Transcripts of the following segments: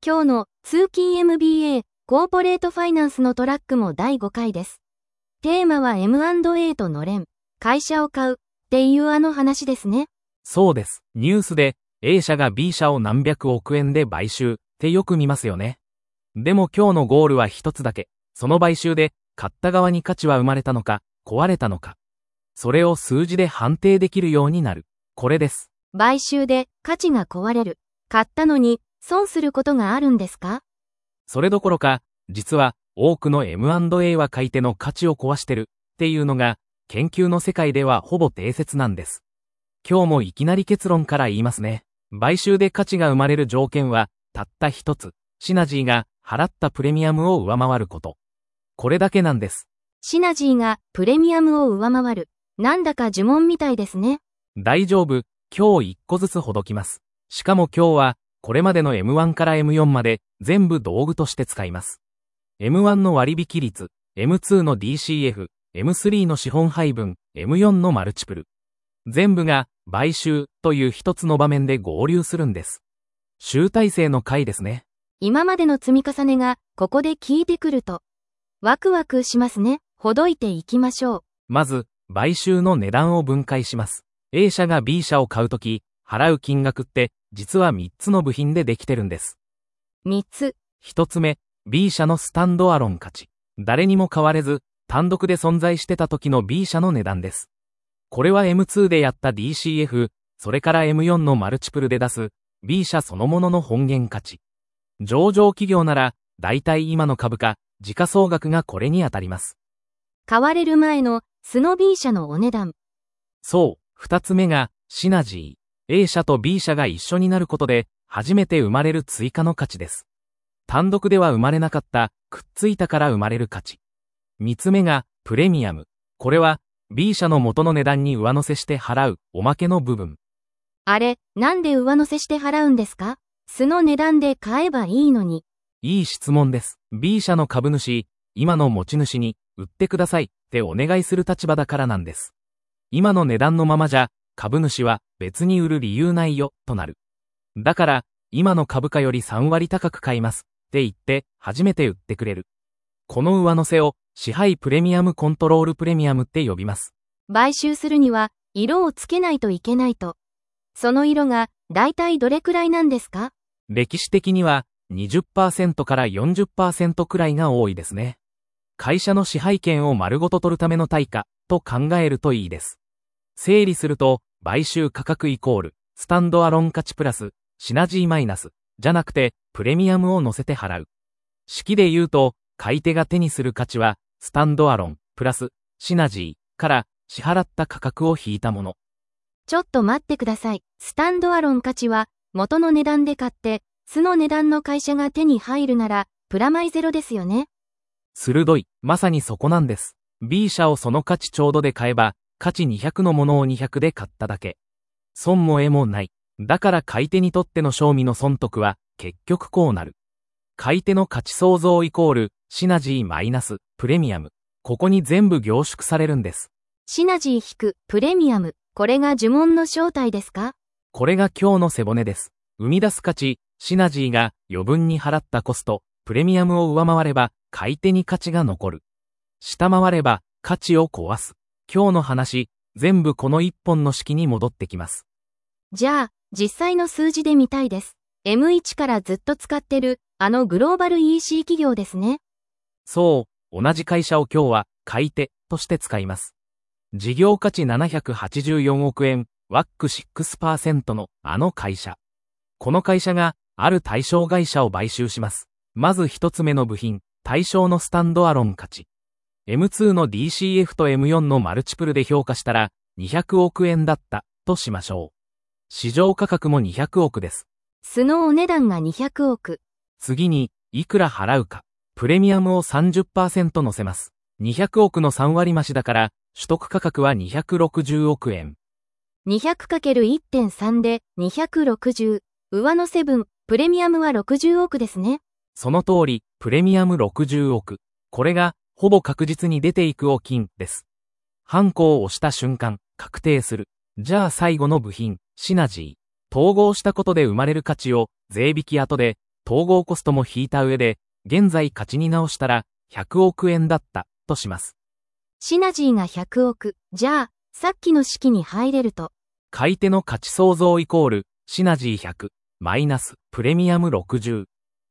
今日の通勤 MBA コーポレートファイナンスのトラックも第5回です。テーマは M&A とのれん、会社を買うっていうあの話ですね。 そうです。ニュースで A 社が B 社を何百億円で買収ってよく見ますよね。でも今日のゴールは一つだけ。その買収で買った側に価値は生まれたのか、壊れたのか。それを数字で判定できるようになる。これです。 買収で価値が壊れる。買ったのに損することがあるんですか？ それどころか、実は多くの M&A は買い手の価値を壊してるっていうのが研究の世界ではほぼ定説なんです。今日もいきなり結論から言いますね。買収で価値が生まれる条件はたった一つ。シナジーが払ったプレミアムを上回ること。これだけなんです。 シナジーがプレミアムを上回る。なんだか呪文みたいですね。 大丈夫。今日一個ずつほどきます。しかも今日はこれまでの M1 から M4 まで全部道具として使います。M1 の割引率、M2 の DCF、M3 の資本配分、M4 のマルチプル。全部が買収という一つの場面で合流するんです。集大成の回ですね。 今までの積み重ねがここで効いてくるとワクワクしますね。ほどいていきましょう。 まず、買収の値段を分解します。A 社が B 社を買うとき、払う金額って実は3つの部品でできてるんです。 3つ。 1つ目、B 社のスタンドアロン価値。誰にも買われず、単独で存在してた時の B 社の値段です。これは M2 でやった DCF、それから M4 のマルチプルで出す B 社そのものの本源価値。上場企業なら、だいたい今の株価、時価総額がこれに当たります。 買われる前の素の B 社のお値段。 そう、2つ目がシナジー。A 社と B 社が一緒になることで、初めて生まれる追加の価値です。単独では生まれなかった、くっついたから生まれる価値。3つ目がプレミアム。これは B 社の元の値段に上乗せして払うおまけの部分。 あれ、なんで上乗せして払うんですか？素の値段で買えばいいのに。 いい質問です。B 社の株主、今の持ち主に売ってくださいってお願いする立場だからなんです。今の値段のままじゃ、株主は別に売る理由ないよ、となる。だから、今の株価より3割高く買いますって言って初めて売ってくれる。この上乗せを支配プレミアムコントロールプレミアムって呼びます。 買収するには色をつけないといけないと。その色がだいたいどれくらいなんですか？ 歴史的には 20% から 40% くらいが多いですね。会社の支配権を丸ごと取るための対価と考えるといいです。整理すると、買収価格イコール、スタンドアロン価値プラス、シナジーマイナス、じゃなくて、プレミアムを乗せて払う。式で言うと、買い手が手にする価値は、スタンドアロン、プラス、シナジーから支払った価格を引いたもの。 ちょっと待ってください。スタンドアロン価値は、元の値段で買って、素の値段の会社が手に入るなら、プラマイゼロですよね。 鋭い、まさにそこなんです。B 社をその価値ちょうどで買えば、価値200のものを200で買っただけ。損も得もない。だから買い手にとっての賞味の損得は、結局こうなる。買い手の価値創造イコール、シナジーマイナス、プレミアム。ここに全部凝縮されるんです。 シナジー引く、プレミアム。これが呪文の正体ですか？ これが今日の背骨です。生み出す価値、シナジーが余分に払ったコスト、プレミアムを上回れば、買い手に価値が残る。下回れば、価値を壊す。今日の話、全部この一本の式に戻ってきます。 じゃあ、実際の数字で見たいです。M1 からずっと使ってる、あのグローバル EC 企業ですね。 そう、同じ会社を今日は、買い手として使います。事業価値784億円、WACC6% のあの会社。この会社が、ある対象会社を買収します。まず一つ目の部品、対象のスタンドアロン価値。M2 の DCF と M4 のマルチプルで評価したら200億円だったとしましょう。市場価格も200億です。 素のお値段が200億。 次に、いくら払うか。プレミアムを 30% 乗せます。200億の3割増しだから、取得価格は260億円。 200×1.3 で260。上乗せ分、プレミアムは60億ですね。 その通り、プレミアム60億。これが、ほぼ確実に出ていくお金です。ハンコを押した瞬間、確定する。じゃあ最後の部品、シナジー。統合したことで生まれる価値を、税引き後で、 統合コストも引いた上で、現在価値に直したら100億円だったとします。 シナジーが100億。じゃあ、さっきの式に入れると。 買い手の価値創造イコール、シナジー100、マイナス、プレミアム60。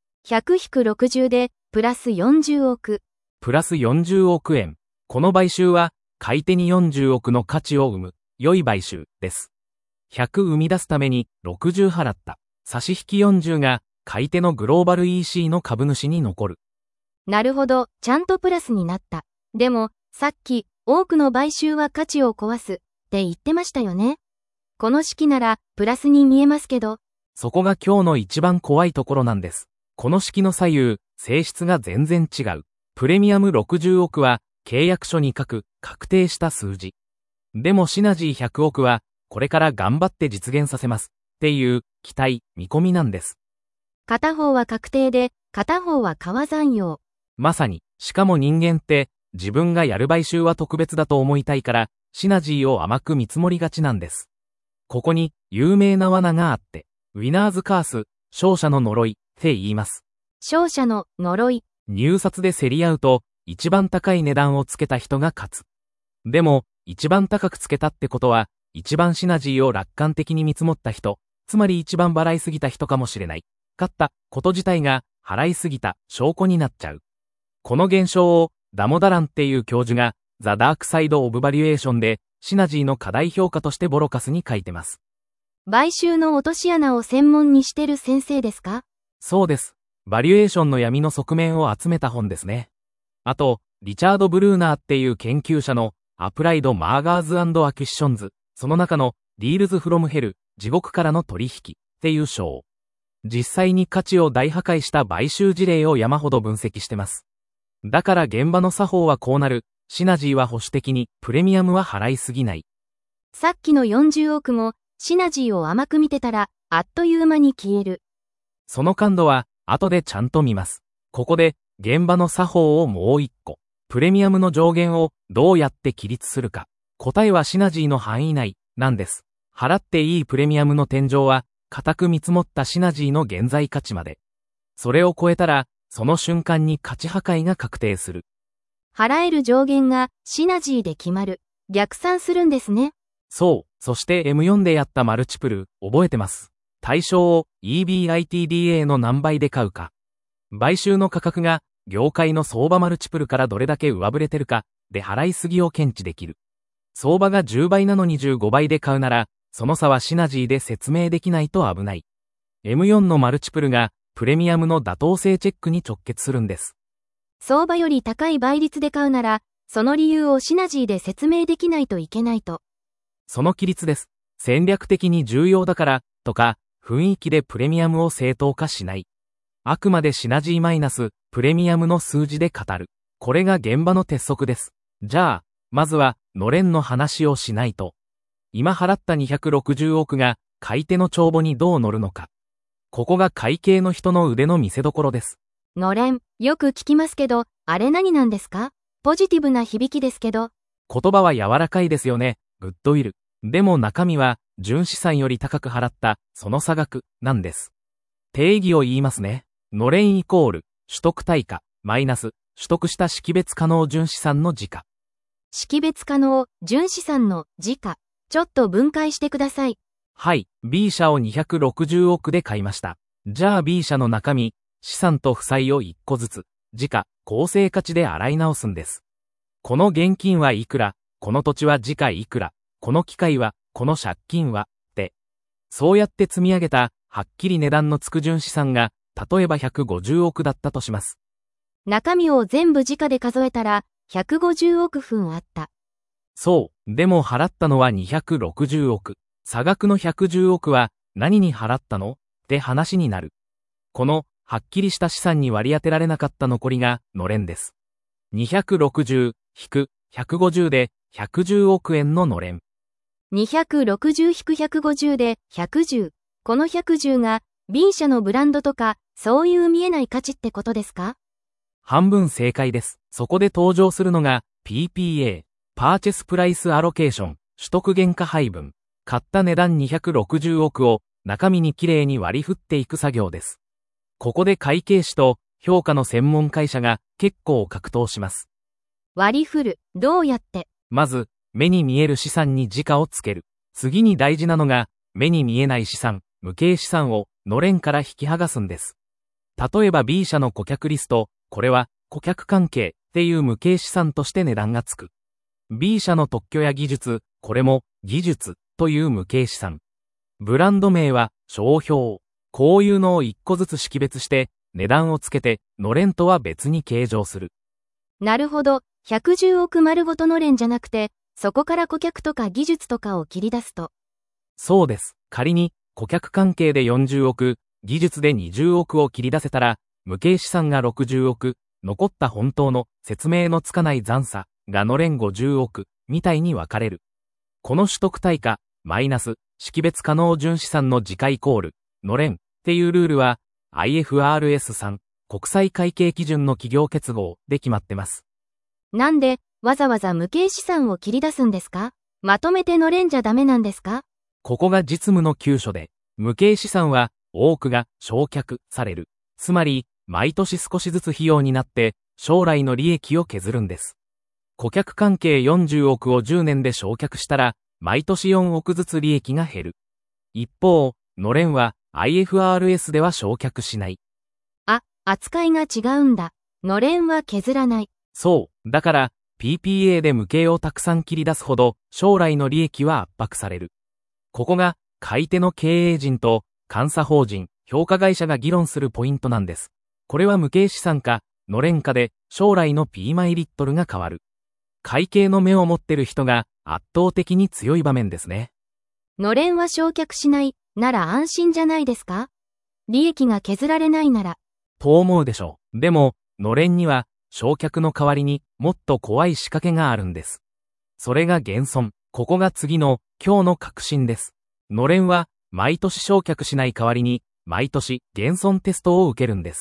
100-60で、プラス40億。 プラス40億円。この買収は、買い手に40億の価値を生む、良い買収です。100生み出すために60払った。差し引き40が、買い手のグローバル EC の株主に残る。 なるほど、ちゃんとプラスになった。でも、さっき、多くの買収は価値を壊す、って言ってましたよね。この式なら、プラスに見えますけど。 そこが今日の一番怖いところなんです。この式の左右、性質が全然違う。プレミアム60億は、契約書に書く、確定した数字。でもシナジー100億は、これから頑張って実現させます。っていう、期待、見込みなんです。 片方は確定で、片方は川残用。 まさに、しかも人間って、自分がやる買収は特別だと思いたいから、シナジーを甘く見積もりがちなんです。ここに、有名な罠があって、ウィナーズカース、勝者の呪い、って言います。 勝者の呪い。 入札で競り合うと、一番高い値段をつけた人が勝つ。でも、一番高くつけたってことは、一番シナジーを楽観的に見積もった人、つまり一番払いすぎた人かもしれない。勝ったこと自体が払いすぎた証拠になっちゃう。この現象をダモダランっていう教授がザ・ダークサイド・オブ・バリュエーションでシナジーの課題評価としてボロカスに書いてます。 買収の落とし穴を専門にしてる先生ですか？ そうです。バリュエーションの闇の側面を集めた本ですね。あと、リチャード・ブルーナーっていう研究者のアプライド・マーガーズ&アクィシションズ、その中のディールズ・フロム・ヘル、地獄からの取引っていう章。実際に価値を大破壊した買収事例を山ほど分析してます。だから現場の作法はこうなる。シナジーは保守的に、プレミアムは払いすぎない。 さっきの40億も、シナジーを甘く見てたら、あっという間に消える。 その感度は、後でちゃんと見ます。ここで、現場の作法をもう一個。プレミアムの上限を、どうやって規律するか。答えはシナジーの範囲内、なんです。払っていいプレミアムの天井は、固く見積もったシナジーの現在価値まで。それを超えたら、その瞬間に価値破壊が確定する。 払える上限がシナジーで決まる。逆算するんですね。 そう。そして M4 でやったマルチプル、覚えてます。対象を EBITDA の何倍で買うか。買収の価格が業界の相場マルチプルからどれだけ上振れてるかで払いすぎを検知できる。相場が10倍なのに15倍で買うなら、その差はシナジーで説明できないと危ない。M4 のマルチプルがプレミアムの妥当性チェックに直結するんです。 相場より高い倍率で買うなら、その理由をシナジーで説明できないといけないと。 その規律です。戦略的に重要だから、とか、雰囲気でプレミアムを正当化しない。あくまでシナジーマイナス、プレミアムの数字で語る。これが現場の鉄則です。じゃあ、まずは、のれんの話をしないと。今払った260億が、買い手の帳簿にどう乗るのか。ここが会計の人の腕の見せ所です。 のれん、よく聞きますけど、あれ何なんですか？ポジティブな響きですけど。 言葉は柔らかいですよね。グッドウィル。でも中身は、純資産より高く払った、その差額、なんです。定義を言いますね。のれんイコール、取得対価、マイナス、取得した識別可能純資産の時価。 識別可能、純資産の時価。ちょっと分解してください。 はい、B 社を260億で買いました。じゃあ B 社の中身、資産と負債を1個ずつ、時価、構成価値で洗い直すんです。この現金はいくら、この土地は時価いくら、この機械は、この借金は、って。そうやって積み上げた、はっきり値段のつく純資産が、例えば150億だったとします。 中身を全部時価で数えたら、150億分あった。 そう、でも払ったのは260億。差額の110億は、何に払ったのって話になる。この、はっきりした資産に割り当てられなかった残りが、のれんです。260、150で、110億円ののれん。 260-150で110。この110が B 社のブランドとかそういう見えない価値ってことですか？ 半分正解です。そこで登場するのが PPA、パーチェスプライスアロケーション、取得原価配分。買った値段260億を中身にきれいに割り振っていく作業です。 ここで会計士と評価の専門会社が結構格闘します。 割り振る。どうやって？ まず、目に見える資産に時価をつける。次に大事なのが、目に見えない資産、無形資産をのれんから引き剥がすんです。例えば B 社の顧客リスト、これは顧客関係っていう無形資産として値段がつく。B 社の特許や技術、これも技術という無形資産。ブランド名は商標。こういうのを一個ずつ識別して値段をつけてのれんとは別に計上する。 なるほど。110億丸ごとのれんじゃなくて、そこから顧客とか技術とかを切り出すと。 そうです。仮に顧客関係で40億、技術で20億を切り出せたら、無形資産が60億、残った本当の説明のつかない残差がのれん50億みたいに分かれる。この取得対価、マイナス、識別可能純資産の時価イコール、のれんっていうルールは IFRS3 国際会計基準の企業結合で決まってます。 なんでわざわざ無形資産を切り出すんですか？まとめてのれんじゃダメなんですか？ ここが実務の急所で、無形資産は多くが償却される。つまり、毎年少しずつ費用になって将来の利益を削るんです。顧客関係40億を10年で償却したら、毎年4億ずつ利益が減る。一方、のれんは IFRS では償却しない。 扱いが違うんだ。のれんは削らない。 そう。だから、PPA で無形をたくさん切り出すほど、将来の利益は圧迫される。ここが、買い手の経営陣と、監査法人、評価会社が議論するポイントなんです。これは無形資産か、のれんかで、将来の P マイリットルが変わる。会計の目を持ってる人が、圧倒的に強い場面ですね。 のれんは償却しない、なら安心じゃないですか？利益が削られないなら。 と思うでしょう。でも、のれんには、償却の代わりにもっと怖い仕掛けがあるんです。それが減損。ここが次の今日の核心です。のれんは毎年償却しない代わりに毎年減損テストを受けるんです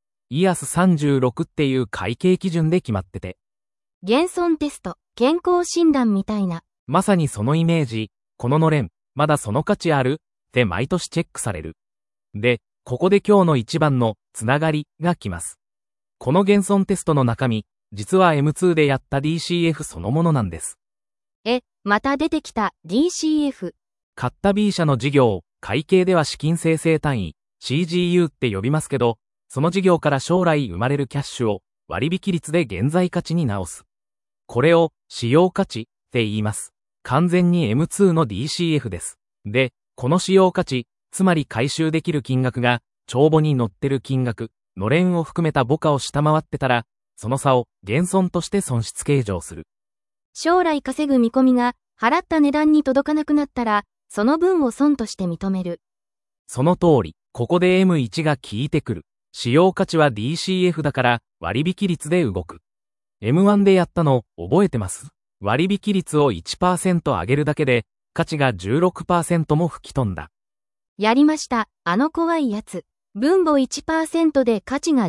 。IAS36 っていう会計基準で決まってて。 減損テスト、健康診断みたいな。 まさにそのイメージ、こののれん、まだその価値あるって毎年チェックされる。で、ここで今日の一番のつながりが来ます。この減損テストの中身、実は M2 でやった DCF そのものなんです。 また出てきた DCF。 買った B 社の事業、会計では資金生成単位、CGU って呼びますけど、その事業から将来生まれるキャッシュを割引率で現在価値に直す。これを使用価値って言います。完全に M2 の DCF です。で、この使用価値、つまり回収できる金額が、帳簿に載ってる金額、のれんを含めた母価を下回ってたら、その差を減損として損失計上する。 将来稼ぐ見込みが払った値段に届かなくなったら、その分を損として認める。 その通り、ここで M1 が効いてくる。使用価値は DCF だから割引率で動く。M1 でやったの覚えてます？割引率を 1% 上げるだけで価値が 16% も吹き飛んだ。 やりました。あの怖いやつ。分母 1% で価値が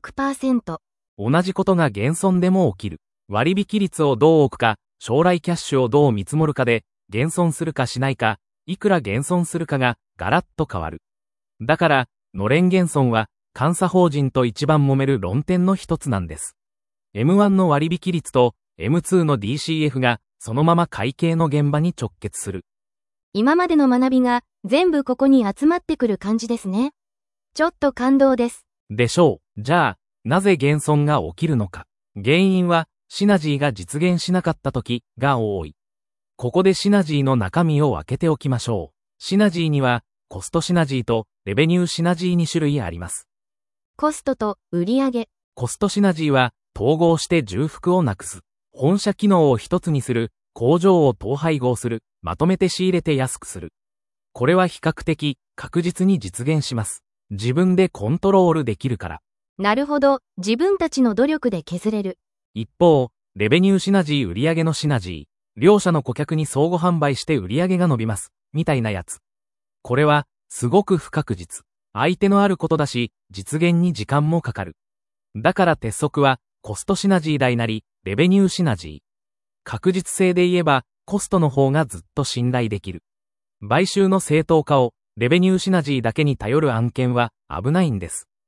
16%。 同じことが減損でも起きる。割引率をどう置くか、将来キャッシュをどう見積もるかで、減損するかしないか、いくら減損するかがガラッと変わる。だから、のれん減損は、監査法人と一番揉める論点の一つなんです。M1 の割引率と M2 の DCF が、そのまま会計の現場に直結する。 今までの学びが全部ここに集まってくる感じですね。ちょっと感動です。 でしょう。じゃあ、なぜ減損が起きるのか。原因は、シナジーが実現しなかった時が多い。ここでシナジーの中身を分けておきましょう。シナジーには、コストシナジーとレベニューシナジー2種類あります。 コストと売上。 コストシナジーは、統合して重複をなくす。本社機能を一つにする。工場を統廃合する。まとめて仕入れて安くする。これは比較的、確実に実現します。自分でコントロールできるから。 なるほど。自分たちの努力で削れる。 一方、レベニューシナジー売上のシナジー。両社の顧客に相互販売して売上が伸びます。みたいなやつ。これは、すごく不確実。相手のあることだし、実現に時間もかかる。だから鉄則は、コストシナジー大なり、レベニューシナジー。確実性で言えば、コストの方がずっと信頼できる。買収の正当化を、レベニューシナジーだけに頼る案件は危ないんです。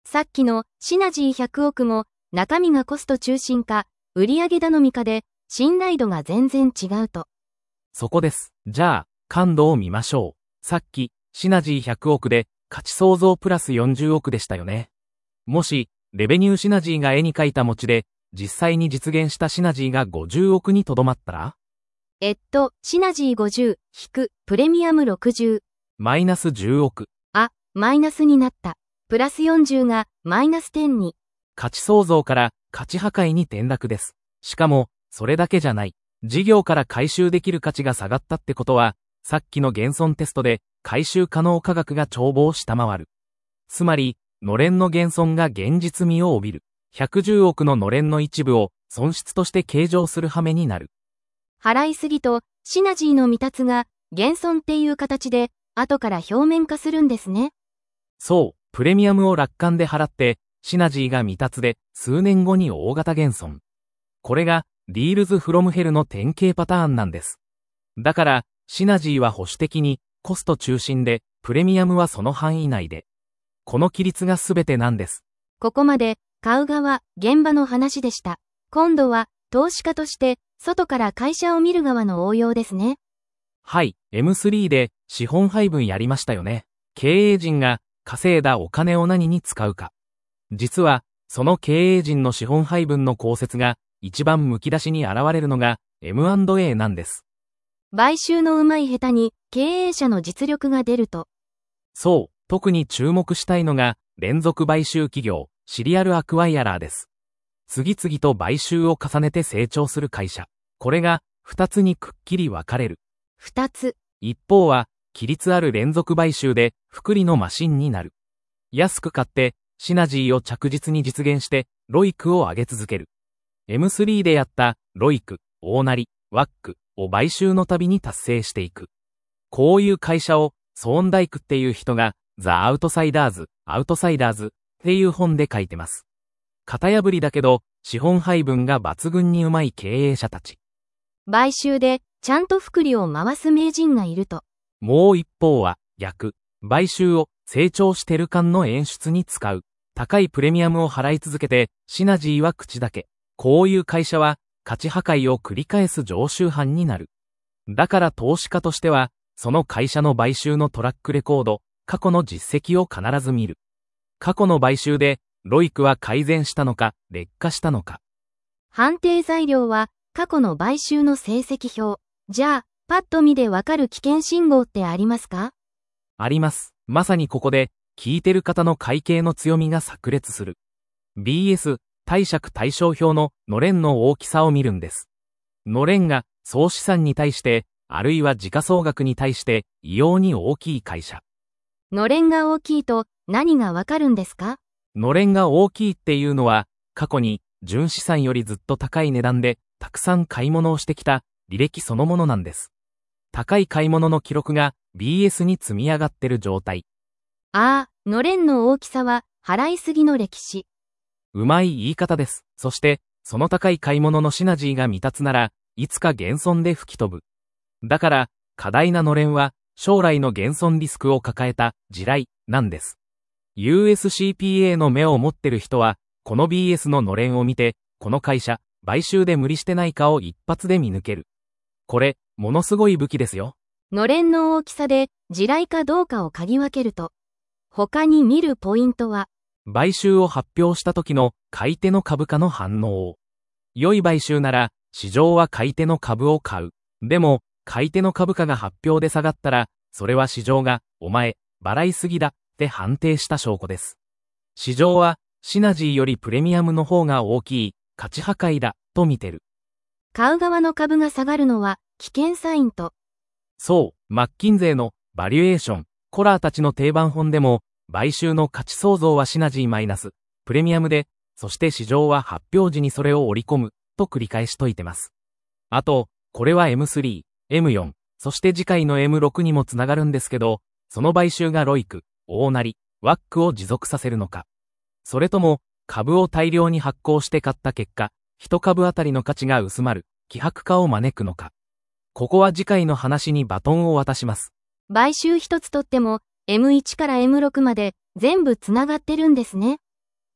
さっきのシナジー100億も中身がコスト中心か、売上頼みかで信頼度が全然違うと。 そこです。じゃあ、感度を見ましょう。さっき、シナジー100億で価値創造プラス40億でしたよね。もし、レベニューシナジーが絵に描いた餅で、実際に実現したシナジーが50億にとどまったらシナジー50引くプレミアム60。 マイナス10億。 マイナスになった。プラス40がマイナス10に。 価値創造から価値破壊に転落です。しかも、それだけじゃない。事業から回収できる価値が下がったってことは、さっきの減損テストで回収可能価格が帳簿を下回る。つまり、のれんの減損が現実味を帯びる。110億ののれんの一部を損失として計上する羽目になる。 払いすぎとシナジーの未達が減損っていう形で後から表面化するんですね。 そう、プレミアムを楽観で払って、シナジーが未達で数年後に大型減損。これが、ディールズフロムヘルの典型パターンなんです。だから、シナジーは保守的にコスト中心で、プレミアムはその範囲内で。この規律が全てなんです。 ここまで、買う側、現場の話でした。今度は、投資家として、外から会社を見る側の応用ですね。 はい、M3 で資本配分やりましたよね。経営陣が稼いだお金を何に使うか。実は、その経営陣の資本配分の公説が一番むき出しに現れるのが M&A なんです。 買収のうまい下手に経営者の実力が出ると。 そう、特に注目したいのが連続買収企業、シリアルアクワイアラーです。次々と買収を重ねて成長する会社。これが2つにくっきり分かれる。 2つ。 一方は、規律ある連続買収で複利のマシンになる。安く買って、シナジーを着実に実現して、ロイクを上げ続ける。M3 でやった、ロイク、大なり、ワックを買収のたびに達成していく。こういう会社を、ソーンダイクっていう人が、ザ・アウトサイダーズっていう本で書いてます。型破りだけど、資本配分が抜群にうまい経営者たち。 買収で、ちゃんと複利を回す名人がいると。 もう一方は、逆。買収を成長してる感の演出に使う。高いプレミアムを払い続けて、シナジーは口だけ。こういう会社は、価値破壊を繰り返す常習犯になる。だから投資家としては、その会社の買収のトラックレコード、過去の実績を必ず見る。過去の買収で、ロイクは改善したのか、劣化したのか。 判定材料は、過去の買収の成績表。じゃあ、パッと見でわかる危険信号ってありますか？ あります。まさにここで、聞いてる方の会計の強みが炸裂する。BS、貸借対照表ののれんの大きさを見るんです。のれんが総資産に対して、あるいは時価総額に対して異様に大きい会社。 のれんが大きいと何がわかるんですか？ のれんが大きいっていうのは、過去に純資産よりずっと高い値段でたくさん買い物をしてきた履歴そのものなんです。高い買い物の記録が BS に積み上がってる状態。 のれんの大きさは払いすぎの歴史。 うまい言い方です。そして、その高い買い物のシナジーが未達なら、いつか減損で吹き飛ぶ。だから、過大なのれんは、将来の減損リスクを抱えた地雷なんです。USCPA の目を持ってる人は、この BS ののれんを見て、この会社、買収で無理してないかを一発で見抜ける。これ、ものすごい武器ですよ。 のれんの大きさで、地雷かどうかを嗅ぎ分けると。他に見るポイントは、 買収を発表した時の買い手の株価の反応を。良い買収なら、市場は買い手の株を買う。でも、買い手の株価が発表で下がったら、それは市場が、お前、払いすぎだ、って判定した証拠です。市場は、シナジーよりプレミアムの方が大きい、価値破壊だ、と見てる。 買う側の株が下がるのは、危険サインと。 そう、マッキンゼーの、バリュエーション、コラーたちの定番本でも、買収の価値創造はシナジーマイナス、プレミアムで、そして市場は発表時にそれを織り込む、と繰り返しといてます。あと、これは M3、M4、そして次回の M6 にもつながるんですけど、その買収がロイク、大なり、ワックを持続させるのか。それとも、株を大量に発行して買った結果、一株あたりの価値が薄まる、希薄化を招くのか。ここは次回の話にバトンを渡します。 買収一つとっても、M1 から M6 まで全部つながってるんですね。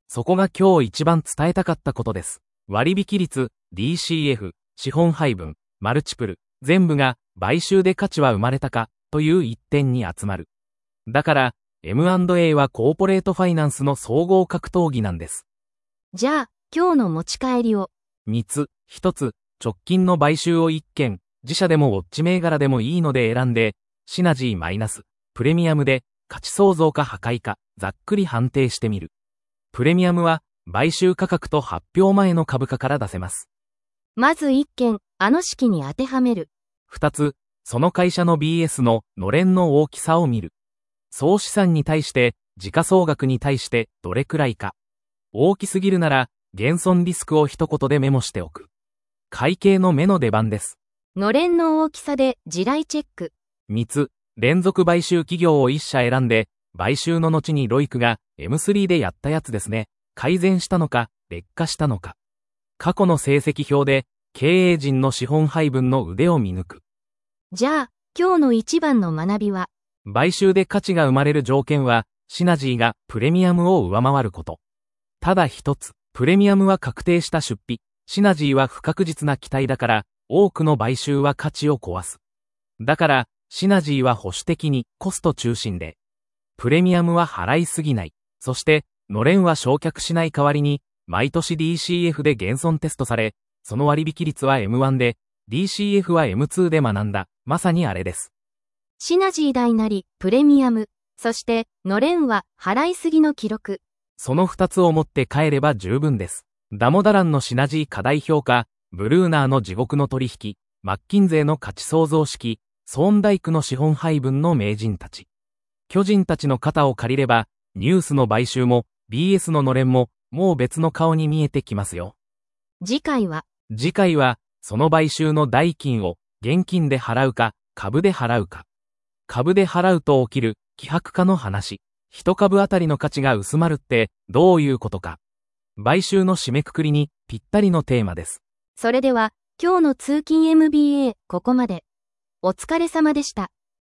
そこが今日一番伝えたかったことです。割引率、DCF、資本配分、マルチプル、全部が買収で価値は生まれたかという一点に集まる。だから、M&A はコーポレートファイナンスの総合格闘技なんです。 じゃあ、今日の持ち帰りを。 3つ、1つ、直近の買収を1件、自社でもウォッチ銘柄でもいいので選んで、シナジーマイナス、プレミアムで、価値創造か破壊か、ざっくり判定してみる。プレミアムは、買収価格と発表前の株価から出せます。 まず1件、あの式に当てはめる。 2つ、その会社の BS ののれんの大きさを見る。総資産に対して、時価総額に対してどれくらいか。大きすぎるなら、減損リスクを一言でメモしておく。会計の目の出番です。 のれんの大きさで地雷チェック。 3つ、連続買収企業を1社選んで、買収の後にロイクが M3 でやったやつですね。改善したのか、劣化したのか。過去の成績表で、経営陣の資本配分の腕を見抜く。 じゃあ、今日の一番の学びは、 買収で価値が生まれる条件は、シナジーがプレミアムを上回ること。ただ一つ、プレミアムは確定した出費、シナジーは不確実な期待だから、多くの買収は価値を壊す。だから、シナジーは保守的にコスト中心で、プレミアムは払いすぎない。そして、のれんは償却しない代わりに、毎年 DCF で減損テストされ、その割引率は M1 で、DCF は M2 で学んだ、まさにあれです。 シナジー大なり、プレミアム、そして、のれんは払いすぎの記録。 その2つを持って帰れば十分です。ダモダランのシナジー過大評価、ブルーナーの地獄の取引、マッキンゼーの価値創造式、ソーンダイクの資本配分の名人たち。巨人たちの肩を借りれば、ニュースの買収も、BS ののれんも、もう別の顔に見えてきますよ。 次回は、 その買収の代金を、現金で払うか、株で払うか。株で払うと起きる、希薄化の話。一株あたりの価値が薄まるって、どういうことか。買収の締めくくりに、ぴったりのテーマです。 それでは、今日の通勤 MBA、ここまで。お疲れ様でした。